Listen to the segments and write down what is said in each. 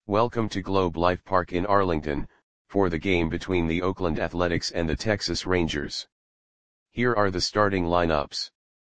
Welcome to Globe Life Park in Arlington, for the game between the Oakland Athletics and the Texas Rangers. Here are the starting lineups.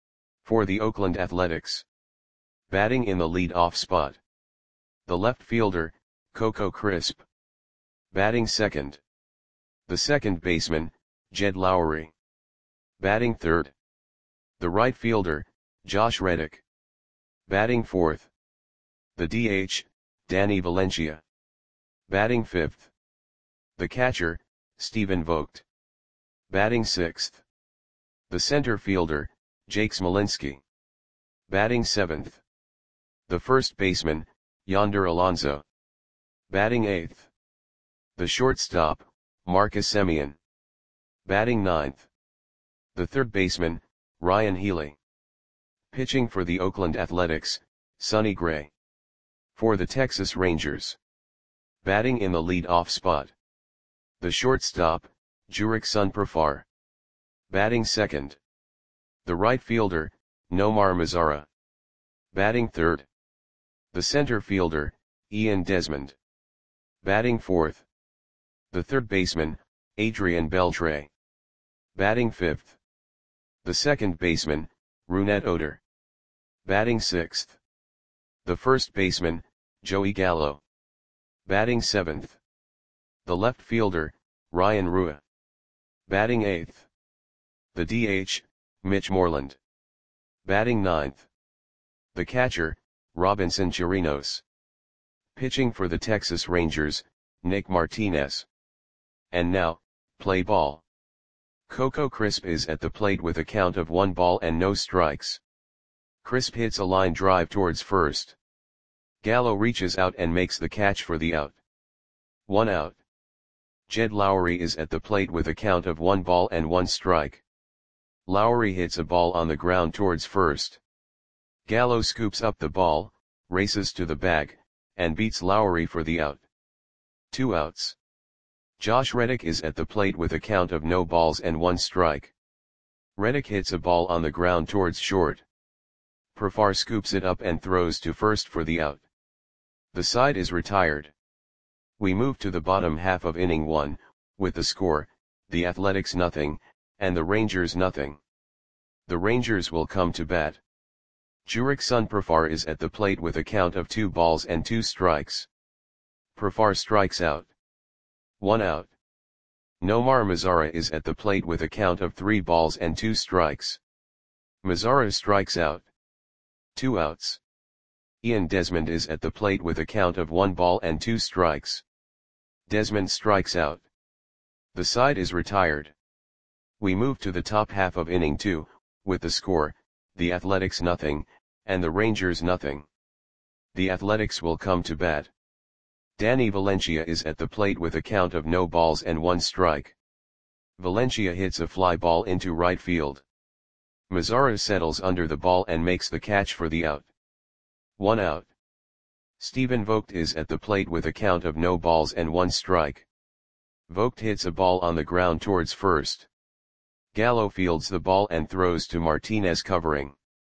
For the Oakland Athletics. Batting in the lead-off spot. The left fielder, Coco Crisp. Batting second. The second baseman, Jed Lowrie. Batting third. The right fielder, Josh Reddick. Batting fourth. The DH, Danny Valencia. Batting fifth. The catcher, Stephen Vogt. Batting sixth. The center fielder, Jake Smolinski. Batting seventh. The first baseman, Yonder Alonso. Batting eighth. The shortstop, Marcus Semien. Batting ninth. The third baseman, Ryan Healy. Pitching for the Oakland Athletics, Sonny Gray. For the Texas Rangers. Batting in the lead-off spot. The shortstop, Jurickson Profar. Batting second. The right fielder, Nomar Mazara. Batting third. The center fielder, Ian Desmond. Batting fourth. The third baseman, Adrian Beltre. Batting fifth. The second baseman, Rougned Odor. Batting sixth. The first baseman, Joey Gallo. Batting seventh. The left fielder, Ryan Rua. Batting eighth. The DH, Mitch Moreland. Batting ninth. The catcher, Robinson Chirinos. Pitching for the Texas Rangers, Nick Martinez. And now, play ball. Coco Crisp is at the plate with a count of 1 ball and no strikes. Crisp hits a line drive towards first. Gallo reaches out and makes the catch for the out. 1 out. Jed Lowrie is at the plate with a count of 1 ball and 1 strike. Lowrie hits a ball on the ground towards first. Gallo scoops up the ball, races to the bag, and beats Lowrie for the out. 2 outs. Josh Reddick is at the plate with a count of no balls and 1 strike. Reddick hits a ball on the ground towards short. Profar scoops it up and throws to first for the out. The side is retired. We move to the bottom half of inning 1, with the score, the Athletics nothing, and the Rangers nothing. The Rangers will come to bat. Jurickson Profar is at the plate with a count of 2 balls and 2 strikes. Profar strikes out. 1 out. Nomar Mazara is at the plate with a count of 3 balls and 2 strikes. Mazara strikes out. 2 outs. Ian Desmond is at the plate with a count of 1 ball and 2 strikes. Desmond strikes out. The side is retired. We move to the top half of inning 2, with the score, the Athletics nothing, and the Rangers nothing. The Athletics will come to bat. Danny Valencia is at the plate with a count of no balls and 1 strike. Valencia hits a fly ball into right field. Mazara settles under the ball and makes the catch for the out. 1 out. Stephen Vogt is at the plate with a count of no balls and 1 strike. Vogt hits a ball on the ground towards first. Gallo fields the ball and throws to Martinez covering.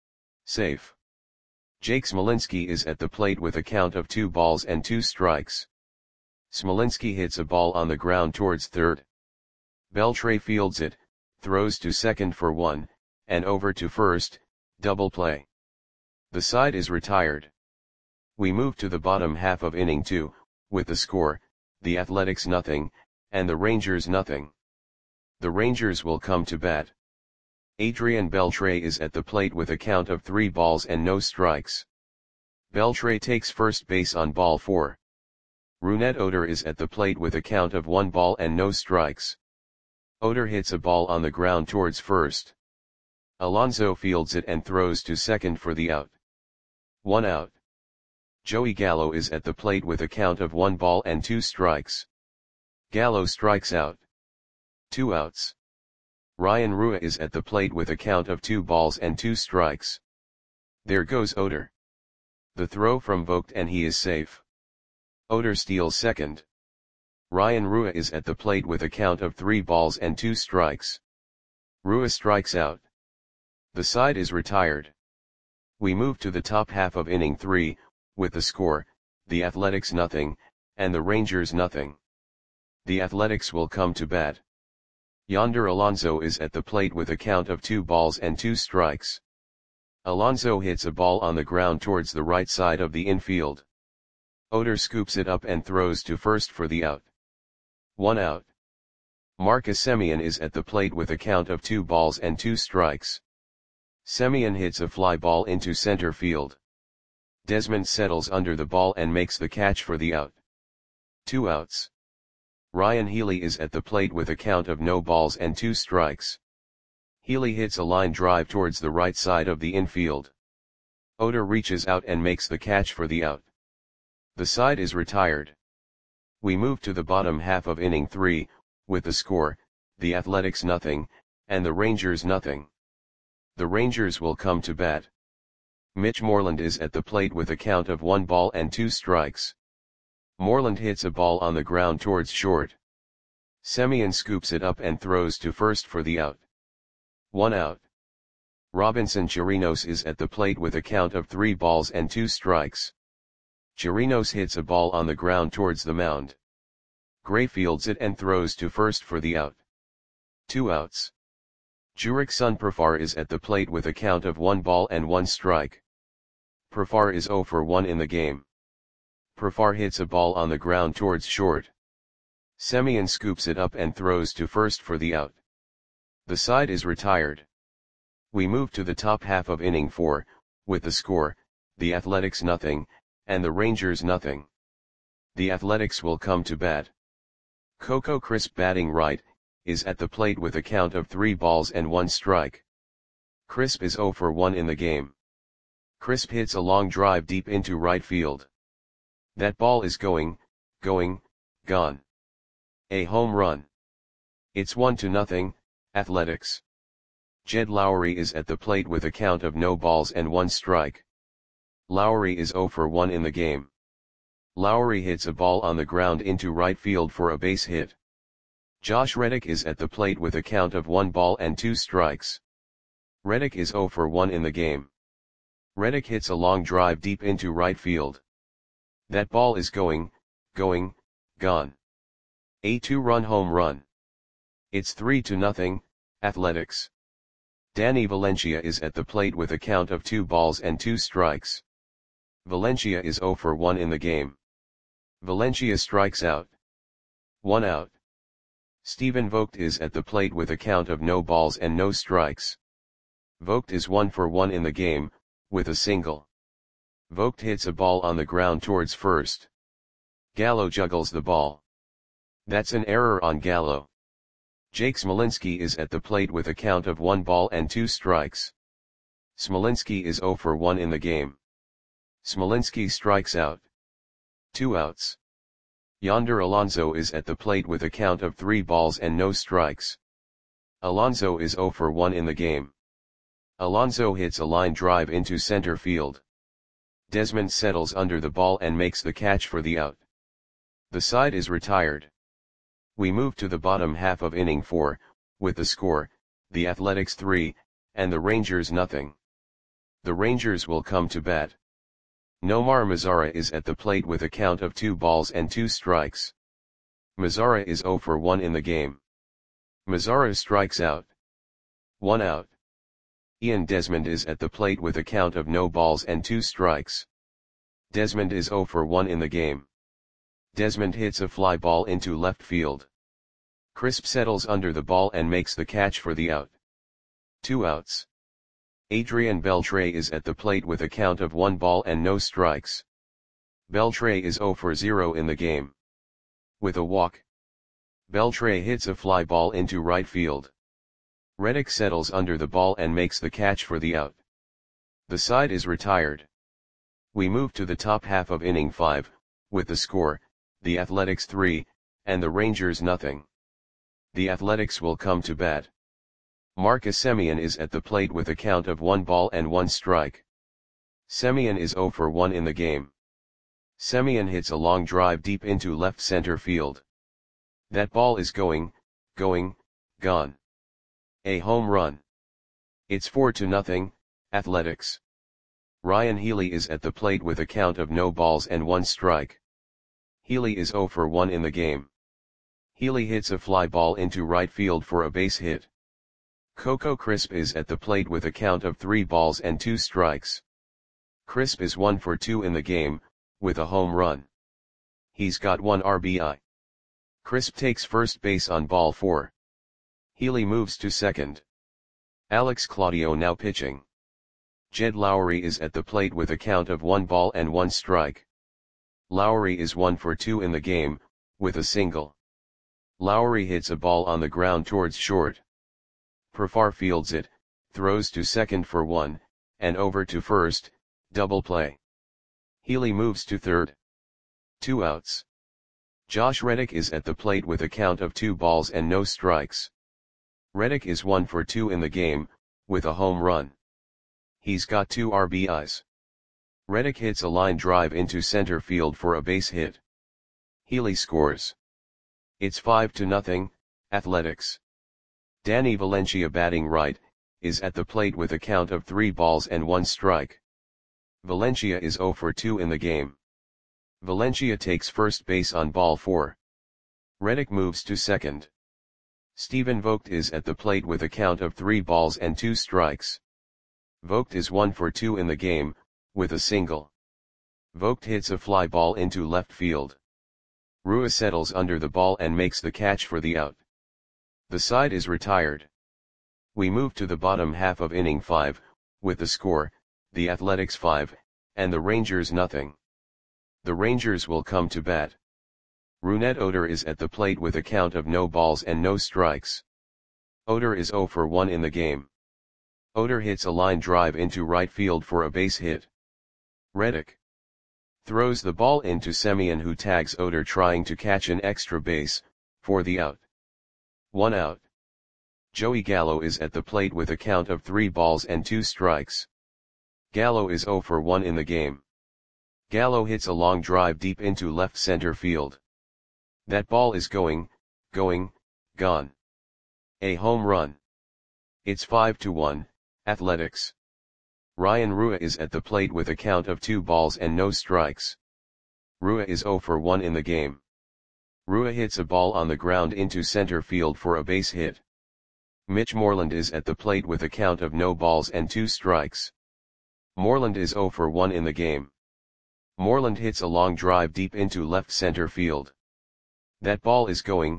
Safe. Jake Smolinski is at the plate with a count of 2 balls and 2 strikes. Smolinski hits a ball on the ground towards third. Beltre fields it, throws to second for 1, and over to first, double play. The side is retired. We move to the bottom half of inning 2, with the score, the Athletics nothing, and the Rangers nothing. The Rangers will come to bat. Adrian Beltre is at the plate with a count of 3 balls and no strikes. Beltre takes first base on ball 4. Rougned Odor is at the plate with a count of 1 ball and no strikes. Odor hits a ball on the ground towards first. Alonso fields it and throws to second for the out. 1 out. Joey Gallo is at the plate with a count of 1 ball and 2 strikes. Gallo strikes out. 2 outs. Ryan Rua is at the plate with a count of 2 balls and 2 strikes. There goes Odor. The throw from Vogt and he is safe. Odor steals second. Ryan Rua is at the plate with a count of 3 balls and 2 strikes. Rua strikes out. The side is retired. We move to the top half of inning 3, with the score, the Athletics nothing, and the Rangers nothing. The Athletics will come to bat. Yonder Alonso is at the plate with a count of 2 balls and 2 strikes. Alonso hits a ball on the ground towards the right side of the infield. Oder scoops it up and throws to first for the out. 1 out. Marcus Semien is at the plate with a count of 2 balls and 2 strikes. Semien hits a fly ball into center field. Desmond settles under the ball and makes the catch for the out. 2 outs. Ryan Healy is at the plate with a count of no balls and 2 strikes. Healy hits a line drive towards the right side of the infield. Oder reaches out and makes the catch for the out. The side is retired. We move to the bottom half of inning 3, with the score, the Athletics nothing, and the Rangers nothing. The Rangers will come to bat. Mitch Moreland is at the plate with a count of 1 ball and 2 strikes. Moreland hits a ball on the ground towards short. Semien scoops it up and throws to first for the out. 1 out. Robinson Chirinos is at the plate with a count of 3 balls and 2 strikes. Chirinos hits a ball on the ground towards the mound. Gray fields it and throws to first for the out. 2 outs. Jurickson Profar is at the plate with a count of 1 ball and 1 strike. Profar is 0 for 1 in the game. Profar hits a ball on the ground towards short. Semien scoops it up and throws to first for the out. The side is retired. We move to the top half of inning 4, with the score, the Athletics nothing, and the Rangers nothing. The Athletics will come to bat. Coco Crisp, batting right, is at the plate with a count of 3 balls and 1 strike. Crisp is 0 for 1 in the game. Crisp hits a long drive deep into right field. That ball is going, gone. A home run. It's 1-0, Athletics. Jed Lowry is at the plate with a count of no balls and 1 strike. Lowry is 0 for 1 in the game. Lowry hits a ball on the ground into right field for a base hit. Josh Reddick is at the plate with a count of 1 ball and 2 strikes. Reddick is 0 for 1 in the game. Reddick hits a long drive deep into right field. That ball is going, gone. A 2-run home run. It's 3-0, Athletics. Danny Valencia is at the plate with a count of 2 balls and 2 strikes. Valencia is 0 for 1 in the game. Valencia strikes out. 1 out. Stephen Vogt is at the plate with a count of no balls and no strikes. Vogt is 1 for 1 in the game, with a single. Vogt hits a ball on the ground towards first. Gallo juggles the ball. That's an error on Gallo. Jake Smolinski is at the plate with a count of 1 ball and 2 strikes. Smolinski is 0 for 1 in the game. Smolinski strikes out. 2 outs. Yonder Alonso is at the plate with a count of 3 balls and no strikes. Alonso is 0 for 1 in the game. Alonso hits a line drive into center field. Desmond settles under the ball and makes the catch for the out. The side is retired. We move to the bottom half of inning 4, with the score, the Athletics 3, and the Rangers nothing. The Rangers will come to bat. Nomar Mazara is at the plate with a count of 2 balls and 2 strikes. Mazara is 0 for 1 in the game. Mazara strikes out. 1 out. Ian Desmond is at the plate with a count of no balls and 2 strikes. Desmond is 0 for 1 in the game. Desmond hits a fly ball into left field. Crisp settles under the ball and makes the catch for the out. 2 outs. Adrian Beltre is at the plate with a count of 1 ball and no strikes. Beltre is 0 for 0 in the game. With a walk, Beltre hits a fly ball into right field. Reddick settles under the ball and makes the catch for the out. The side is retired. We move to the top half of inning 5, with the score, the Athletics 3, and the Rangers nothing. The Athletics will come to bat. Marcus Semien is at the plate with a count of 1 ball and 1 strike. Semien is 0 for 1 in the game. Semien hits a long drive deep into left center field. That ball is going, gone. A home run. It's 4-0, Athletics. Ryan Healy is at the plate with a count of no balls and 1 strike. Healy is 0 for 1 in the game. Healy hits a fly ball into right field for a base hit. Coco Crisp is at the plate with a count of 3 balls and 2 strikes. Crisp is 1 for 2 in the game, with a home run. He's got 1 RBI. Crisp takes first base on ball 4. Healy moves to second. Alex Claudio now pitching. Jed Lowry is at the plate with a count of 1 ball and 1 strike. Lowry is 1 for 2 in the game, with a single. Lowry hits a ball on the ground towards short. Profar fields it, throws to second for 1, and over to first, double play. Healy moves to third. 2 outs. Josh Reddick is at the plate with a count of 2 balls and no strikes. Reddick is 1 for 2 in the game, with a home run. He's got 2 RBIs. Reddick hits a line drive into center field for a base hit. Healy scores. It's 5-0, Athletics. Danny Valencia batting right, is at the plate with a count of 3 balls and 1 strike. Valencia is 0 for 2 in the game. Valencia takes first base on ball 4. Reddick moves to second. Stephen Vogt is at the plate with a count of 3 balls and 2 strikes. Vogt is 1 for 2 in the game, with a single. Vogt hits a fly ball into left field. Rua settles under the ball and makes the catch for the out. The side is retired. We move to the bottom half of inning 5, with the score, the Athletics 5, and the Rangers nothing. The Rangers will come to bat. Rougned Odor is at the plate with a count of no balls and no strikes. Odor is 0 for 1 in the game. Odor hits a line drive into right field for a base hit. Reddick throws the ball into Semien, who tags Odor trying to catch an extra base, for the out. 1 out. Joey Gallo is at the plate with a count of 3 balls and 2 strikes. Gallo is 0 for 1 in the game. Gallo hits a long drive deep into left center field. That ball is gone. A home run. It's 5-1, Athletics. Ryan Rua is at the plate with a count of 2 balls and no strikes. Rua is 0 for 1 in the game. Rua hits a ball on the ground into center field for a base hit. Mitch Moreland is at the plate with a count of no balls and 2 strikes. Moreland is 0 for 1 in the game. Moreland hits a long drive deep into left center field. That ball is gone.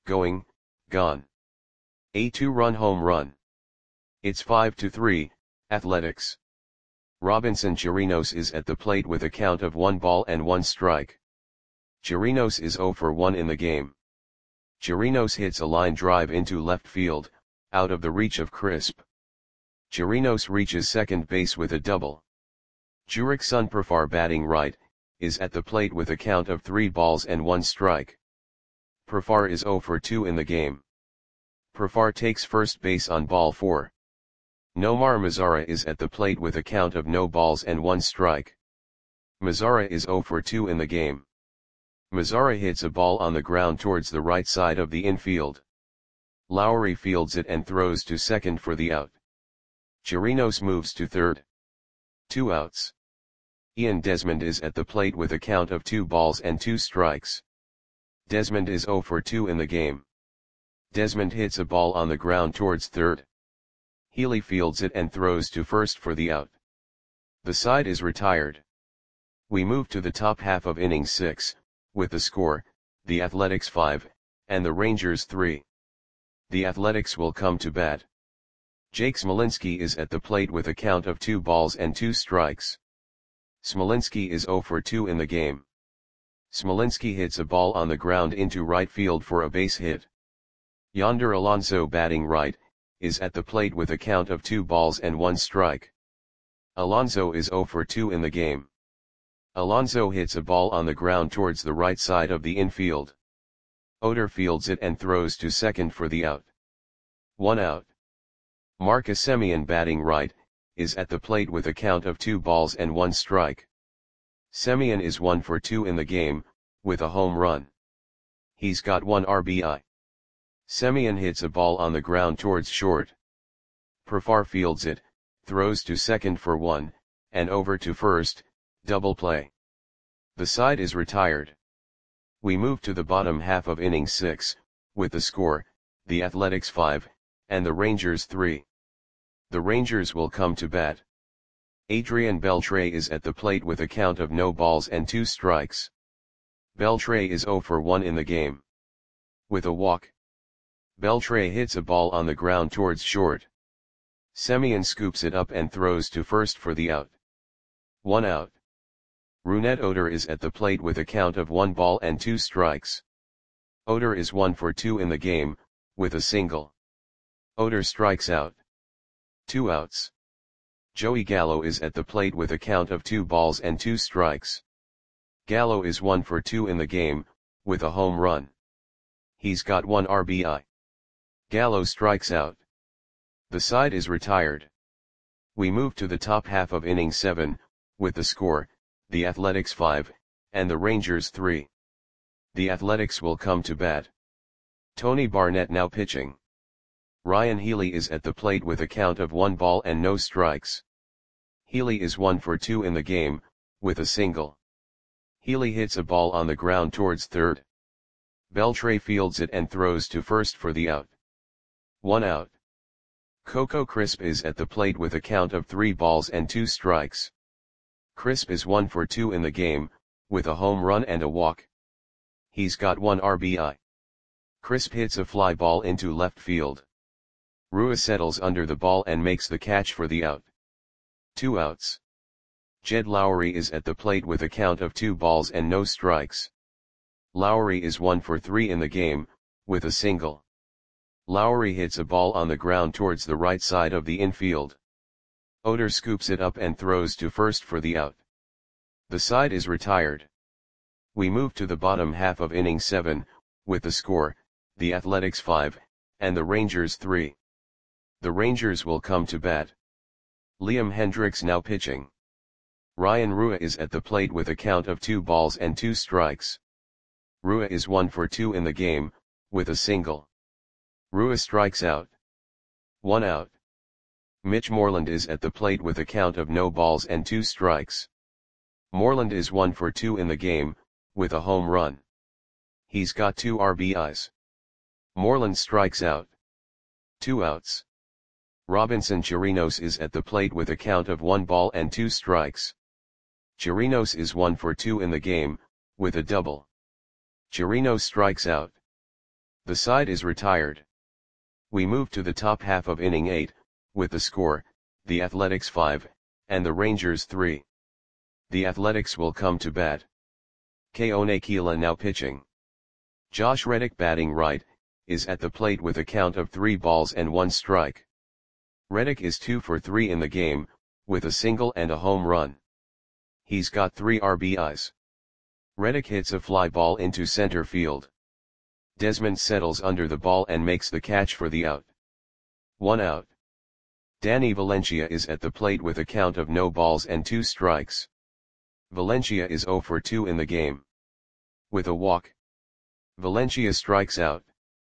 A 2-run home run. It's 5-3, Athletics. Robinson Chirinos is at the plate with a count of 1 ball and 1 strike. Chirinos is 0 for 1 in the game. Chirinos hits a line drive into left field, out of the reach of Crisp. Chirinos reaches second base with a double. Jurickson Profar batting right, is at the plate with a count of 3 balls and 1 strike. Profar is 0 for 2 in the game. Profar takes first base on ball 4. Nomar Mazara is at the plate with a count of no balls and 1 strike. Mazara is 0 for 2 in the game. Mazara hits a ball on the ground towards the right side of the infield. Lowry fields it and throws to second for the out. Chirinos moves to third. 2 outs. Ian Desmond is at the plate with a count of 2 balls and 2 strikes. Desmond is 0 for 2 in the game. Desmond hits a ball on the ground towards third. Healy fields it and throws to first for the out. The side is retired. We move to the top half of inning 6, with the score, the Athletics 5, and the Rangers 3. The Athletics will come to bat. Jake Smolinski is at the plate with a count of 2 balls and 2 strikes. Smolinski is 0 for 2 in the game. Smolinski hits a ball on the ground into right field for a base hit. Yonder Alonso batting right, is at the plate with a count of 2 balls and 1 strike. Alonso is 0 for 2 in the game. Alonso hits a ball on the ground towards the right side of the infield. Odor fields it and throws to second for the out. 1 out. Marcus Semien batting right, is at the plate with a count of 2 balls and 1 strike. Semien is 1 for 2 in the game, with a home run. He's got 1 RBI. Semien hits a ball on the ground towards short. Profar fields it, throws to second for 1, and over to first, double play. The side is retired. We move to the bottom half of inning 6, with the score, the Athletics 5, and the Rangers 3. The Rangers will come to bat. Adrian Beltre is at the plate with a count of no balls and 2 strikes. Beltre is 0 for 1 in the game. With a walk. Beltre hits a ball on the ground towards short. Semien scoops it up and throws to first for the out. 1 out. Rougned Odor is at the plate with a count of 1 ball and 2 strikes. Odor is 1 for 2 in the game, with a single. Odor strikes out. 2 outs. Joey Gallo is at the plate with a count of 2 balls and 2 strikes. Gallo is 1 for 2 in the game, with a home run. He's got 1 RBI. Gallo strikes out. The side is retired. We move to the top half of inning 7, with the score, the Athletics 5, and the Rangers 3. The Athletics will come to bat. Tony Barnett now pitching. Ryan Healy is at the plate with a count of 1 ball and no strikes. Healy is 1 for 2 in the game, with a single. Healy hits a ball on the ground towards third. Beltre fields it and throws to first for the out. 1 out. Coco Crisp is at the plate with a count of 3 balls and 2 strikes. Crisp is 1 for 2 in the game, with a home run and a walk. He's got 1 RBI. Crisp hits a fly ball into left field. Rua settles under the ball and makes the catch for the out. 2 outs. Jed Lowry is at the plate with a count of 2 balls and no strikes. Lowry is 1 for 3 in the game, with a single. Lowry hits a ball on the ground towards the right side of the infield. Odor scoops it up and throws to first for the out. The side is retired. We move to the bottom half of inning 7, with the score, the Athletics 5, and the Rangers 3. The Rangers will come to bat. Liam Hendriks now pitching. Ryan Rua is at the plate with a count of 2 balls and 2 strikes. Rua is 1 for 2 in the game, with a single. Rua strikes out. 1 out. Mitch Moreland is at the plate with a count of no balls and 2 strikes. Moreland is 1 for 2 in the game, with a home run. He's got 2 RBIs. Moreland strikes out. 2 outs. Robinson Chirinos is at the plate with a count of 1 ball and 2 strikes. Chirinos is 1 for 2 in the game, with a double. Chirinos strikes out. The side is retired. We move to the top half of inning 8, with the score, the Athletics 5, and the Rangers 3. The Athletics will come to bat. Keone Kela now pitching. Josh Reddick batting right, is at the plate with a count of 3 balls and 1 strike. Reddick is 2 for 3 in the game, with a single and a home run. He's got 3 RBIs. Reddick hits a fly ball into center field. Desmond settles under the ball and makes the catch for the out. 1 out. Danny Valencia is at the plate with a count of no balls and 2 strikes. Valencia is 0 for 2 in the game. With a walk. Valencia strikes out.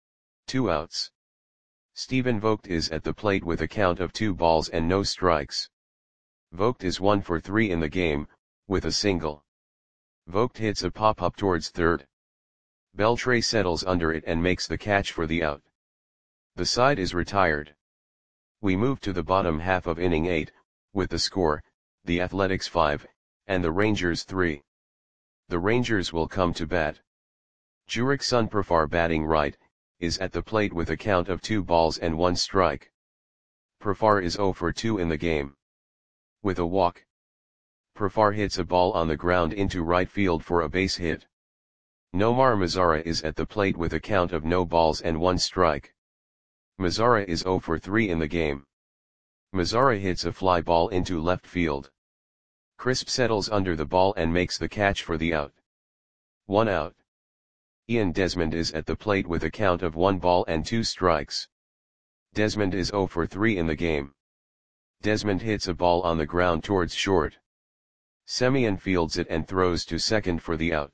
2 outs. Stephen Vogt is at the plate with a count of 2 balls and no strikes. Vogt is 1 for 3 in the game, with a single. Vogt hits a pop-up towards third. Beltre settles under it and makes the catch for the out. The side is retired. We move to the bottom half of inning 8, with the score, the Athletics 5, and the Rangers 3. The Rangers will come to bat. Jurick Sunprafar batting right, is at the plate with a count of 2 balls and 1 strike. Profar is 0 for 2 in the game. With a walk. Profar hits a ball on the ground into right field for a base hit. Nomar Mazara is at the plate with a count of no balls and 1 strike. Mazara is 0 for 3 in the game. Mazara hits a fly ball into left field. Crisp settles under the ball and makes the catch for the out. 1 out. Ian Desmond is at the plate with a count of 1 ball and 2 strikes. Desmond is 0 for 3 in the game. Desmond hits a ball on the ground towards short. Semien fields it and throws to second for the out.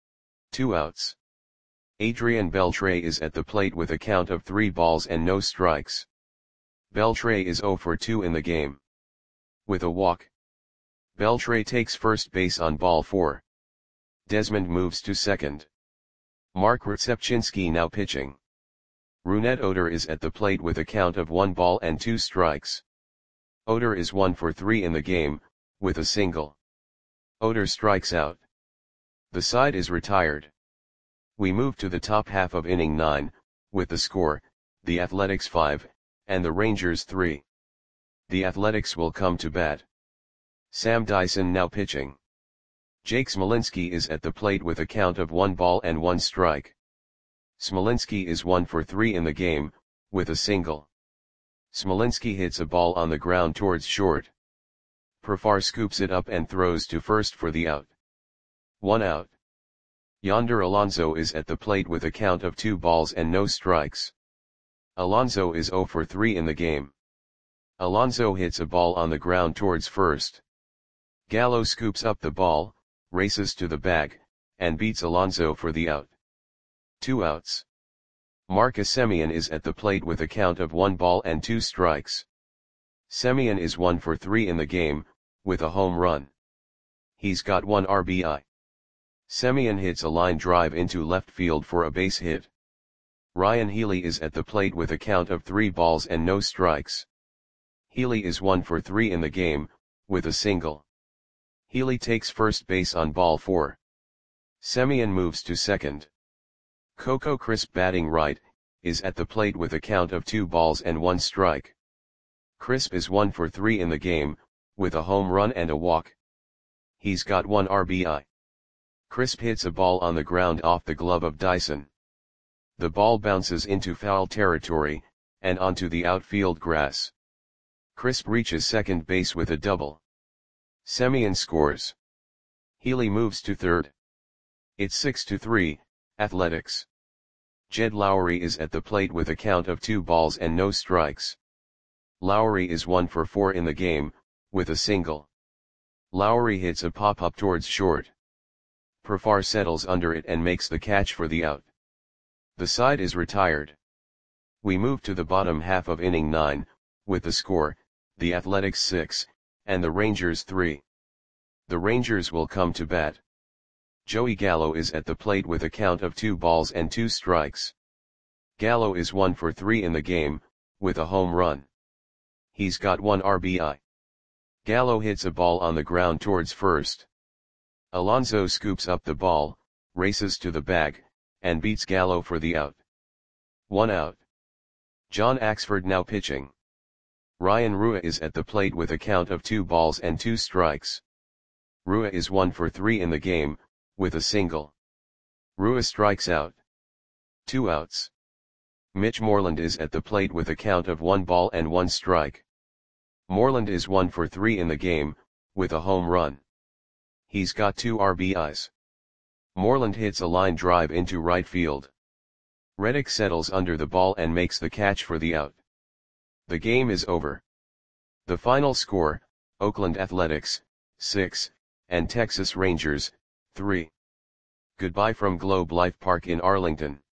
2 outs. Adrian Beltre is at the plate with a count of 3 balls and no strikes. Beltre is 0 for 2 in the game. With a walk. Beltre takes first base on ball 4. Desmond moves to second. Mark Rzepczynski now pitching. Rougned Odor is at the plate with a count of 1 ball and 2 strikes. Odor is 1 for 3 in the game, with a single. Odor strikes out. The side is retired. We move to the top half of inning 9, with the score, the Athletics 5, and the Rangers 3. The Athletics will come to bat. Sam Dyson now pitching. Jake Smolinski is at the plate with a count of 1 ball and 1 strike. Smolinski is 1 for 3 in the game, with a single. Smolinski hits a ball on the ground towards short. Profar scoops it up and throws to first for the out. 1 out. Yonder Alonso is at the plate with a count of 2 balls and no strikes. Alonso is 0 for 3 in the game. Alonso hits a ball on the ground towards first. Gallo scoops up the ball, races to the bag, and beats Alonso for the out. 2 outs. Marcus Semien is at the plate with a count of 1 ball and 2 strikes. Semien is 1 for 3 in the game, with a home run. He's got 1 RBI. Semien hits a line drive into left field for a base hit. Ryan Healy is at the plate with a count of 3 balls and no strikes. Healy is 1 for 3 in the game, with a single. Healy takes first base on ball 4. Semien moves to second. Coco Crisp batting right, is at the plate with a count of 2 balls and 1 strike. Crisp is 1 for 3 in the game, with a home run and a walk. He's got 1 RBI. Crisp hits a ball on the ground off the glove of Dyson. The ball bounces into foul territory, and onto the outfield grass. Crisp reaches second base with a double. Semien scores. Healy moves to third. It's 6-3, Athletics. Jed Lowry is at the plate with a count of 2 balls and no strikes. Lowry is 1 for 4 in the game, with a single. Lowry hits a pop-up towards short. Profar settles under it and makes the catch for the out. The side is retired. We move to the bottom half of inning 9, with the score, the Athletics 6, and the Rangers 3. The Rangers will come to bat. Joey Gallo is at the plate with a count of 2 balls and 2 strikes. Gallo is 1 for 3 in the game, with a home run. He's got 1 RBI. Gallo hits a ball on the ground towards first. Alonso scoops up the ball, races to the bag, and beats Gallo for the out. 1 out. John Axford now pitching. Ryan Rua is at the plate with a count of 2 balls and 2 strikes. Rua is 1 for 3 in the game, with a single. Rua strikes out. 2 outs. Mitch Moreland is at the plate with a count of 1 ball and 1 strike. Moreland is 1 for 3 in the game, with a home run. He's got 2 RBIs. Moreland hits a line drive into right field. Reddick settles under the ball and makes the catch for the out. The game is over. The final score, Oakland Athletics, 6, and Texas Rangers, 3. Goodbye from Globe Life Park in Arlington.